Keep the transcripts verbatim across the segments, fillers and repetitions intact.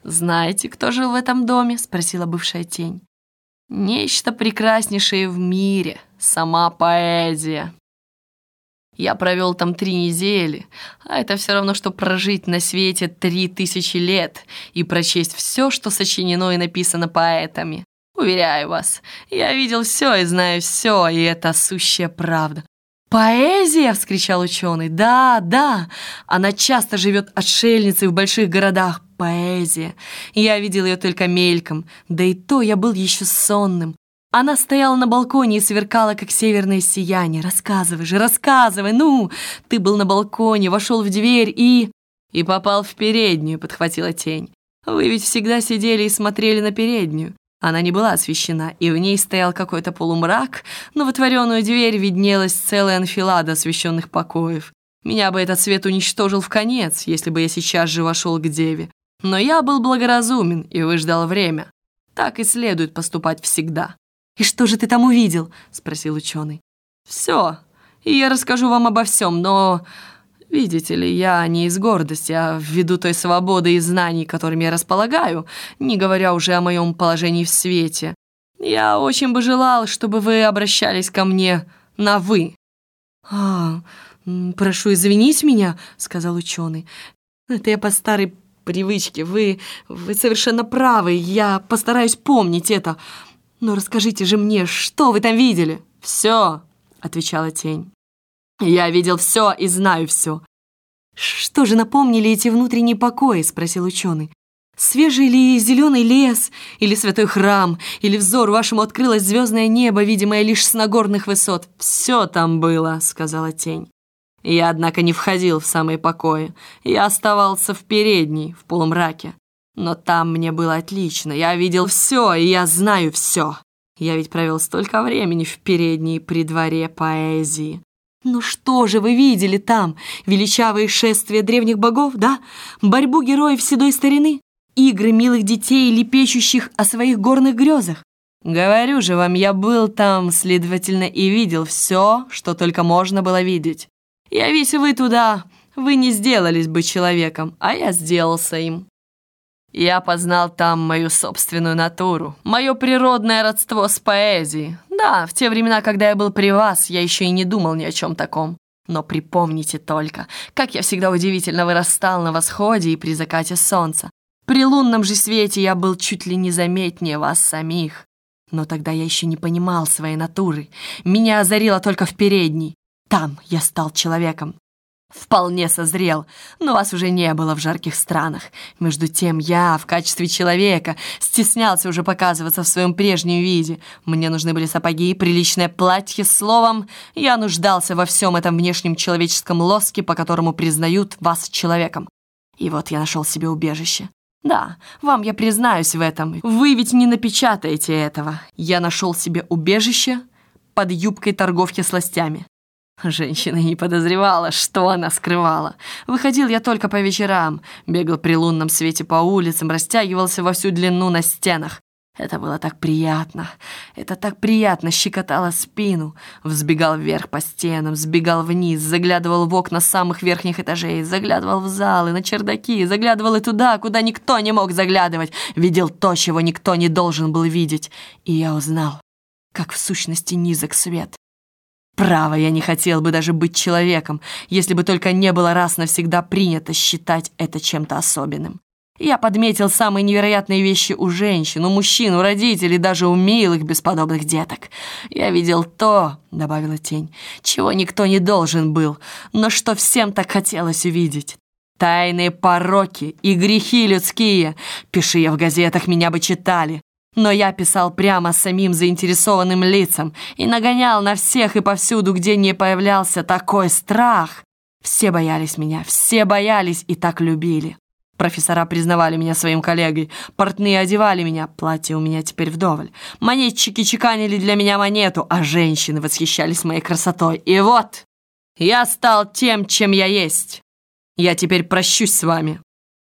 «Знаете, кто жил в этом доме?» — спросила бывшая тень. «Нечто прекраснейшее в мире, сама поэзия. Я провел там три недели, а это все равно, что прожить на свете три тысячи лет и прочесть все, что сочинено и написано поэтами. Уверяю вас, я видел все и знаю все, и это сущая правда». «Поэзия!» — вскричал ученый. «Да, да, она часто живет отшельницей в больших городах. Поэзия! Я видел ее только мельком, да и то я был еще сонным. Она стояла на балконе и сверкала, как северное сияние. Рассказывай же, рассказывай, ну! Ты был на балконе, вошел в дверь и...» «И попал в переднюю», — подхватила тень. «Вы ведь всегда сидели и смотрели на переднюю. Она не была освещена, и в ней стоял какой-то полумрак, но в отворенную дверь виднелась целая анфилада освещенных покоев. Меня бы этот свет уничтожил в конец, если бы я сейчас же вошел к деве. Но я был благоразумен и выждал время. Так и следует поступать всегда». «И что же ты там увидел?» — спросил ученый. «Все, и я расскажу вам обо всем, но, видите ли, я не из гордости, а ввиду той свободы и знаний, которыми я располагаю, не говоря уже о моем положении в свете, я очень бы желал, чтобы вы обращались ко мне на «вы». «А, прошу извинить меня», — сказал ученый. «Это я по старой привычке, вы, вы совершенно правы, я постараюсь помнить это. Но расскажите же мне, что вы там видели?» «Все», — отвечала тень. «Я видел все и знаю все». «Что же напомнили эти внутренние покои?» — спросил ученый. «Свежий ли зеленый лес, или святой храм, или взору вашему открылось звездное небо, видимое лишь с нагорных высот?» «Все там было», — сказала тень. «Я, однако, не входил в самые покои. Я оставался в передней, в полумраке. Но там мне было отлично. Я видел все, и я знаю все. Я ведь провел столько времени в передней при дворе поэзии». «Ну что же вы видели там? Величавые шествия древних богов, да? Борьбу героев седой старины? Игры милых детей, лепечущих о своих горных грезах?» «Говорю же вам, я был там, следовательно, и видел все, что только можно было видеть. Явись вы туда, вы не сделались бы человеком, а я сделался им. Я познал там мою собственную натуру, мое природное родство с поэзией. Да, в те времена, когда я был при вас, я еще и не думал ни о чем таком. Но припомните только, как я всегда удивительно вырастал на восходе и при закате солнца. При лунном же свете я был чуть ли не заметнее вас самих. Но тогда я еще не понимал своей натуры. Меня озарило только в передней. Там я стал человеком. Вполне созрел, но вас уже не было в жарких странах. Между тем я, в качестве человека, стеснялся уже показываться в своем прежнем виде. Мне нужны были сапоги, приличное платье, словом, я нуждался во всем этом внешнем человеческом лоске, по которому признают вас человеком. И вот я нашел себе убежище. Да, вам я признаюсь в этом. Вы ведь не напечатаете этого. Я нашел себе убежище под юбкой торговки сластями. Женщина не подозревала, что она скрывала. Выходил я только по вечерам, бегал при лунном свете по улицам, растягивался во всю длину на стенах. Это было так приятно, это так приятно щекотало спину. Взбегал вверх по стенам, сбегал вниз, заглядывал в окна самых верхних этажей, заглядывал в залы, на чердаки, заглядывал и туда, куда никто не мог заглядывать. Видел то, чего никто не должен был видеть. И я узнал, как в сущности низок свет. Право, я не хотел бы даже быть человеком, если бы только не было раз навсегда принято считать это чем-то особенным. Я подметил самые невероятные вещи у женщин, у мужчин, у родителей, даже у милых бесподобных деток. Я видел то, — добавила тень, — чего никто не должен был, но что всем так хотелось увидеть. Тайные пороки и грехи людские. Пиши я в газетах, меня бы читали. Но я писал прямо самим заинтересованным лицам и нагонял на всех и повсюду, где не появлялся такой страх. Все боялись меня, все боялись и так любили. Профессора признавали меня своим коллегой, портные одевали меня, платье у меня теперь вдоволь. Монетчики чеканили для меня монету, а женщины восхищались моей красотой. И вот, я стал тем, чем я есть. Я теперь прощусь с вами.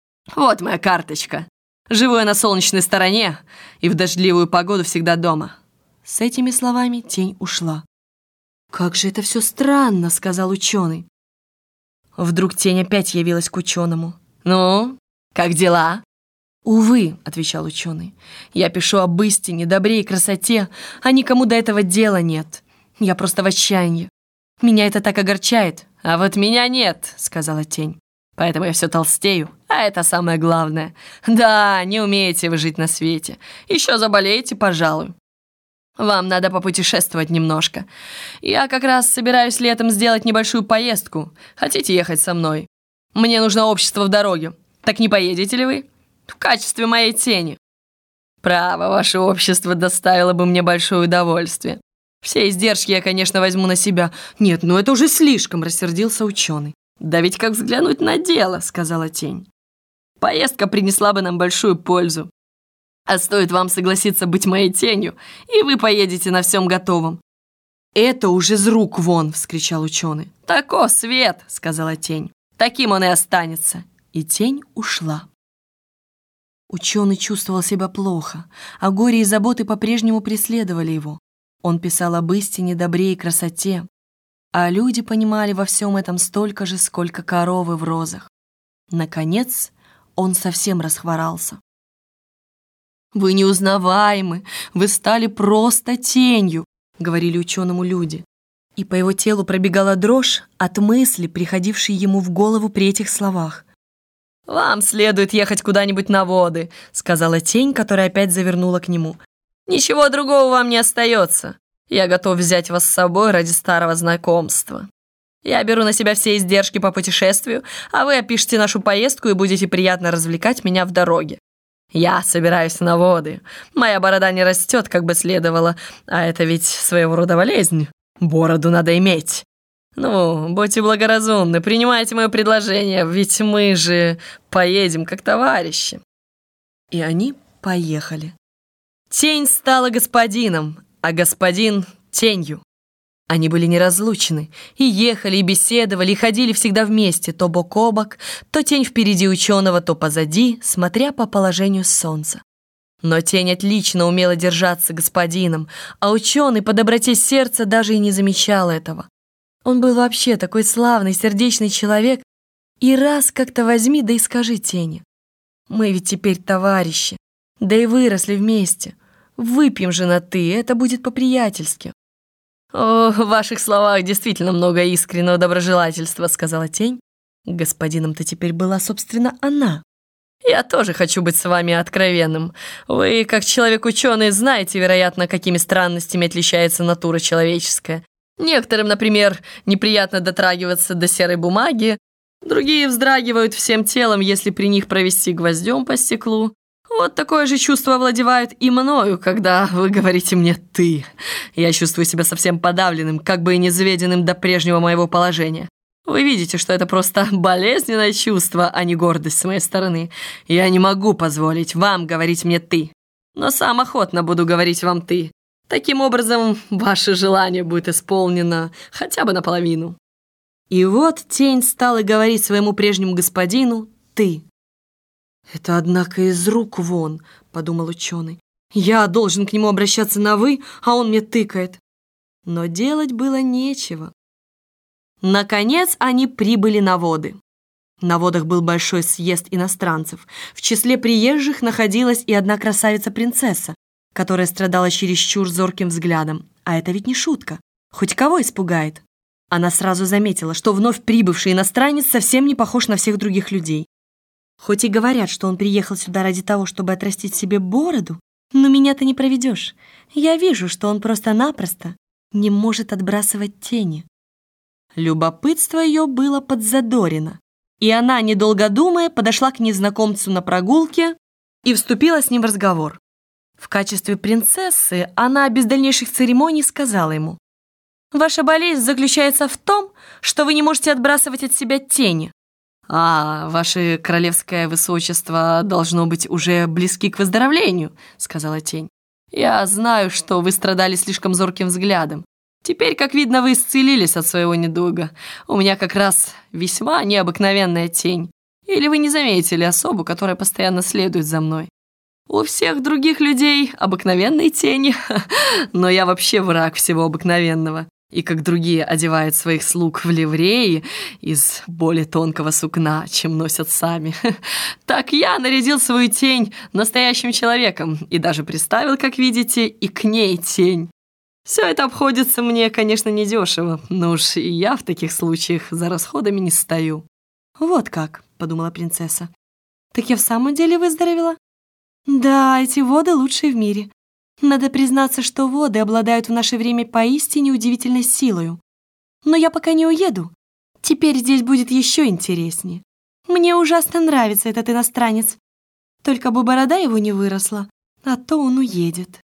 Вот моя карточка. Живу я на солнечной стороне и в дождливую погоду всегда дома». С этими словами тень ушла. «Как же это все странно», — сказал ученый. Вдруг тень опять явилась к ученому. «Ну, как дела?» «Увы», — отвечал ученый, — «я пишу об истине, добре и красоте, а никому до этого дела нет. Я просто в отчаянии. Меня это так огорчает». «А вот меня нет», — сказала тень. «Поэтому я все толстею, а это самое главное. Да, не умеете вы жить на свете. Еще заболеете, пожалуй. Вам надо попутешествовать немножко. Я как раз собираюсь летом сделать небольшую поездку. Хотите ехать со мной? Мне нужно общество в дороге. Так не поедете ли вы? В качестве моей тени». «Право, ваше общество доставило бы мне большое удовольствие. Все издержки я, конечно, возьму на себя». «Нет, ну это уже слишком», — рассердился ученый. «Да ведь как взглянуть на дело», — сказала тень. «Поездка принесла бы нам большую пользу. А стоит вам согласиться быть моей тенью, и вы поедете на всем готовом». «Это уже с рук вон», — вскричал ученый. «Тако свет», — сказала тень. «Таким он и останется». И тень ушла. Ученый чувствовал себя плохо, а горе и заботы по-прежнему преследовали его. Он писал об истине, добре и красоте, а люди понимали во всем этом столько же, сколько коровы в розах. Наконец, он совсем расхворался. «Вы неузнаваемы, вы стали просто тенью», — говорили ученому люди. И по его телу пробегала дрожь от мысли, приходившей ему в голову при этих словах. «Вам следует ехать куда-нибудь на воды», — сказала тень, которая опять завернула к нему. «Ничего другого вам не остается. Я готов взять вас с собой ради старого знакомства. Я беру на себя все издержки по путешествию, а вы опишите нашу поездку и будете приятно развлекать меня в дороге. Я собираюсь на воды. Моя борода не растет, как бы следовало, а это ведь своего рода болезнь. Бороду надо иметь. Ну, будьте благоразумны, принимайте мое предложение, ведь мы же поедем как товарищи». И они поехали. Тень стала господином, а господин — тенью. Они были неразлучны, и ехали, и беседовали, и ходили всегда вместе, то бок о бок, то тень впереди ученого, то позади, смотря по положению солнца. Но тень отлично умела держаться господином, а ученый по доброте сердца даже и не замечал этого. Он был вообще такой славный, сердечный человек, и раз как-то возьми, да и скажи тени: «Мы ведь теперь товарищи, да и выросли вместе. Выпьем же на «ты», это будет по-приятельски». «О, в ваших словах действительно много искреннего доброжелательства», — сказала тень. Господином-то теперь была, собственно, она. «Я тоже хочу быть с вами откровенным. Вы, как человек-ученый, знаете, вероятно, какими странностями отличается натура человеческая. Некоторым, например, неприятно дотрагиваться до серой бумаги, другие вздрагивают всем телом, если при них провести гвоздем по стеклу. Вот такое же чувство овладевает и мною, когда вы говорите мне «ты». Я чувствую себя совсем подавленным, как бы и низведенным до прежнего моего положения. Вы видите, что это просто болезненное чувство, а не гордость с моей стороны. Я не могу позволить вам говорить мне «ты», но сам охотно буду говорить вам «ты». Таким образом, ваше желание будет исполнено хотя бы наполовину». И вот тень стала говорить своему прежнему господину «ты». «Это, однако, из рук вон», — подумал ученый. «Я должен к нему обращаться на «вы», а он мне тыкает». Но делать было нечего. Наконец они прибыли на воды. На водах был большой съезд иностранцев. В числе приезжих находилась и одна красавица-принцесса, которая страдала чересчур зорким взглядом. А это ведь не шутка. Хоть кого испугает. Она сразу заметила, что вновь прибывший иностранец совсем не похож на всех других людей. Хоть и говорят, что он приехал сюда ради того, чтобы отрастить себе бороду, но меня-то не проведешь. Я вижу, что он просто-напросто не может отбрасывать тени. Любопытство ее было подзадорено, и она, недолго думая, подошла к незнакомцу на прогулке и вступила с ним в разговор. В качестве принцессы она без дальнейших церемоний сказала ему: «Ваша болезнь заключается в том, что вы не можете отбрасывать от себя тени». «А, ваше королевское высочество, должно быть, уже близки к выздоровлению», — сказала тень. «Я знаю, что вы страдали слишком зорким взглядом. Теперь, как видно, вы исцелились от своего недуга. У меня как раз весьма необыкновенная тень. Или вы не заметили особу, которая постоянно следует за мной? У всех других людей обыкновенные тени, но я вообще враг всего обыкновенного. и как другие одевают своих слуг в ливреи из более тонкого сукна, чем носят сами, так я нарядил свою тень настоящим человеком и даже приставил, как видите, и к ней тень. Все это обходится мне, конечно, недешево, но уж и я в таких случаях за расходами не стою». «Вот как», — подумала принцесса. «Так я в самом деле выздоровела? Да, эти воды лучшие в мире. Надо признаться, что воды обладают в наше время поистине удивительной силою. Но я пока не уеду. Теперь здесь будет еще интереснее. Мне ужасно нравится этот иностранец. Только бы борода его не выросла, а то он уедет».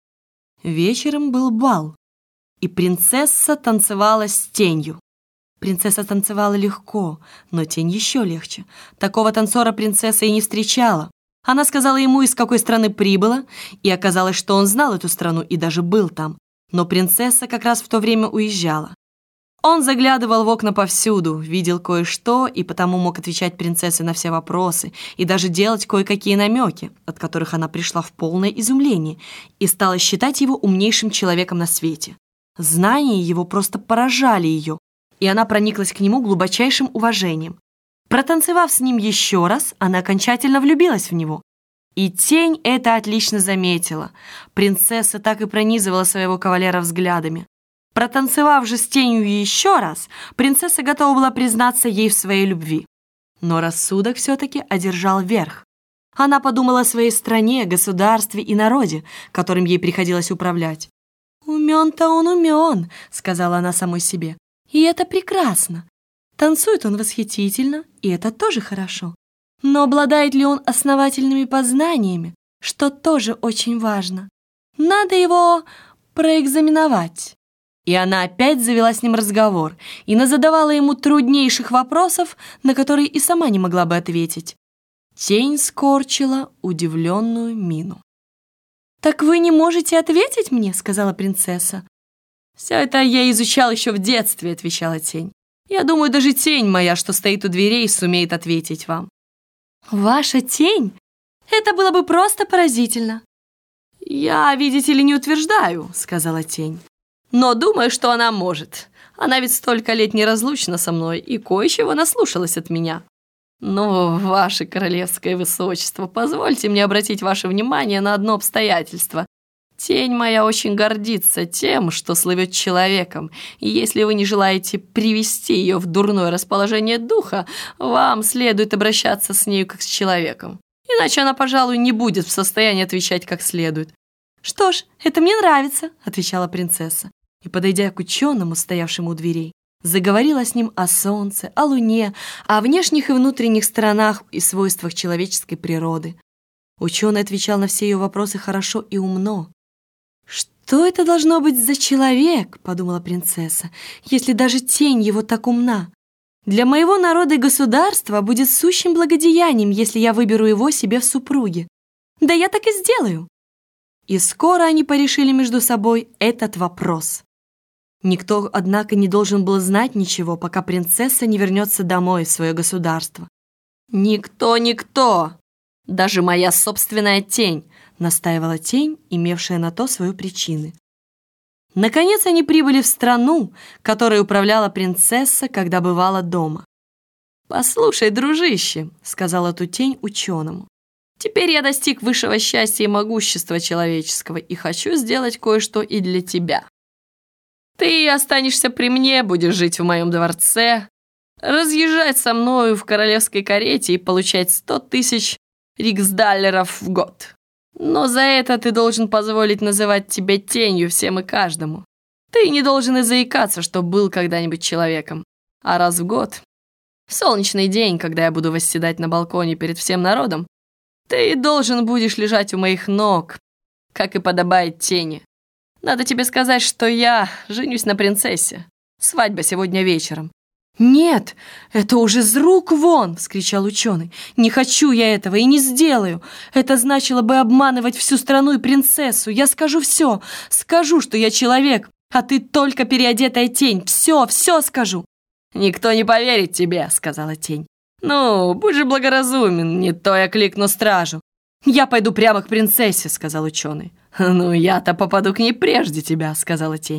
Вечером был бал, и принцесса танцевала с тенью. Принцесса танцевала легко, но тень еще легче. Такого танцора принцесса и не встречала. Она сказала ему, из какой страны прибыла, и оказалось, что он знал эту страну и даже был там. Но принцесса как раз в то время уезжала. Он заглядывал в окна повсюду, видел кое-что и потому мог отвечать принцессе на все вопросы и даже делать кое-какие намеки, от которых она пришла в полное изумление и стала считать его умнейшим человеком на свете. Знания его просто поражали ее, и она прониклась к нему глубочайшим уважением. Протанцевав с ним еще раз, она окончательно влюбилась в него. И тень это отлично заметила. Принцесса так и пронизывала своего кавалера взглядами. Протанцевав же с тенью еще раз, принцесса готова была признаться ей в своей любви. Но рассудок все-таки одержал верх. Она подумала о своей стране, государстве и народе, которым ей приходилось управлять. «Умен-то он умен», — сказала она самой себе. «И это прекрасно. Танцует он восхитительно, и это тоже хорошо. Но обладает ли он основательными познаниями, что тоже очень важно? Надо его проэкзаменовать». И она опять завела с ним разговор и назадавала ему труднейших вопросов, на которые и сама не могла бы ответить. Тень скорчила удивленную мину. «Так вы не можете ответить мне?» — сказала принцесса. «Все это я изучал еще в детстве», — отвечала тень. «Я думаю, даже тень моя, что стоит у дверей, сумеет ответить вам». «Ваша тень? Это было бы просто поразительно». «Я, видите ли, не утверждаю», — сказала тень. «Но думаю, что она может. Она ведь столько лет неразлучна со мной и кое-чего наслушалась от меня. Но, ваше королевское высочество, позвольте мне обратить ваше внимание на одно обстоятельство. Тень моя очень гордится тем, что слывет человеком, и если вы не желаете привести ее в дурное расположение духа, вам следует обращаться с нею как с человеком. Иначе она, пожалуй, не будет в состоянии отвечать как следует». «Что ж, это мне нравится», — отвечала принцесса. И, подойдя к ученому, стоявшему у дверей, заговорила с ним о солнце, о луне, о внешних и внутренних сторонах и свойствах человеческой природы. Ученый отвечал на все ее вопросы хорошо и умно. «Что это должно быть за человек?» — подумала принцесса, «если даже тень его так умна. Для моего народа и государства будет сущим благодеянием, если я выберу его себе в супруги. Да я так и сделаю». И скоро они порешили между собой этот вопрос. Никто, однако, не должен был знать ничего, пока принцесса не вернется домой в свое государство. «Никто, никто! Даже моя собственная тень!» — настаивала тень, имевшая на то свою причины. Наконец они прибыли в страну, которой управляла принцесса, когда бывала дома. «Послушай, дружище», — сказала эту тень ученому, «теперь я достиг высшего счастья и могущества человеческого и хочу сделать кое-что и для тебя. Ты останешься при мне, будешь жить в моем дворце, разъезжать со мною в королевской карете и получать сто тысяч риксдаллеров в год. Но за это ты должен позволить называть тебя тенью всем и каждому. Ты не должен и заикаться, что был когда-нибудь человеком. А раз в год, в солнечный день, когда я буду восседать на балконе перед всем народом, ты должен будешь лежать у моих ног, как и подобает тени. Надо тебе сказать, что я женюсь на принцессе. Свадьба сегодня вечером». «Нет, это уже с рук вон!» — вскричал ученый. «Не хочу я этого и не сделаю. Это значило бы обманывать всю страну и принцессу. Я скажу все. Скажу, что я человек, а ты только переодетая тень. Все, все скажу». «Никто не поверит тебе», — сказала тень. «Ну, будь же благоразумен, не то я кликну стражу». «Я пойду прямо к принцессе», — сказал ученый. «Ну, я-то попаду к ней прежде тебя», — сказала тень.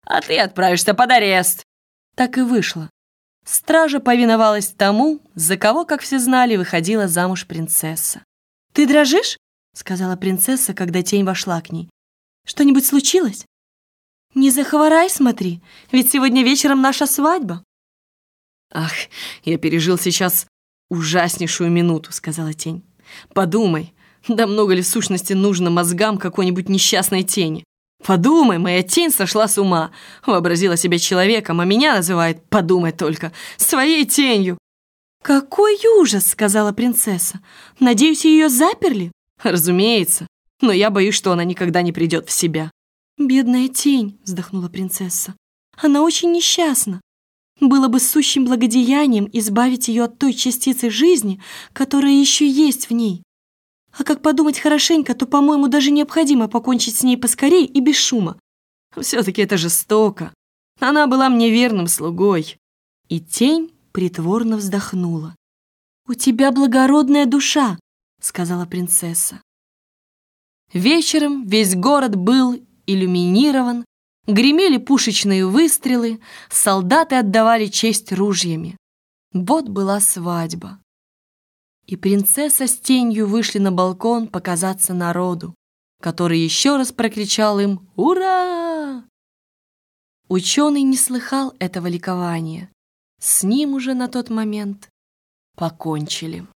а ты отправишься под арест». Так и вышло. Стража повиновалась тому, за кого, как все знали, выходила замуж принцесса. «Ты дрожишь?» — сказала принцесса, когда тень вошла к ней. «Что-нибудь случилось? Не захворай, смотри, ведь сегодня вечером наша свадьба». «Ах, я пережил сейчас ужаснейшую минуту», — сказала тень. «Подумай, да много ли в сущности нужно мозгам какой-нибудь несчастной тени? Подумай, моя тень сошла с ума, вообразила себя человеком, а меня называет, подумай только, своей тенью». «Какой ужас!» — сказала принцесса. «Надеюсь, ее заперли?» «Разумеется, но я боюсь, что она никогда не придет в себя». «Бедная тень!» — вздохнула принцесса. «Она очень несчастна. Было бы сущим благодеянием избавить ее от той частицы жизни, которая еще есть в ней. А как подумать хорошенько, то, по-моему, даже необходимо покончить с ней поскорей и без шума. Все-таки это жестоко. Она была мне верным слугой». И тень притворно вздохнула. «У тебя благородная душа», — сказала принцесса. Вечером весь город был иллюминирован, гремели пушечные выстрелы, солдаты отдавали честь ружьями. Вот была свадьба. И принцесса с тенью вышли на балкон показаться народу, который еще раз прокричал им «Ура!». Ученый не слыхал этого ликования. С ним уже на тот момент покончили.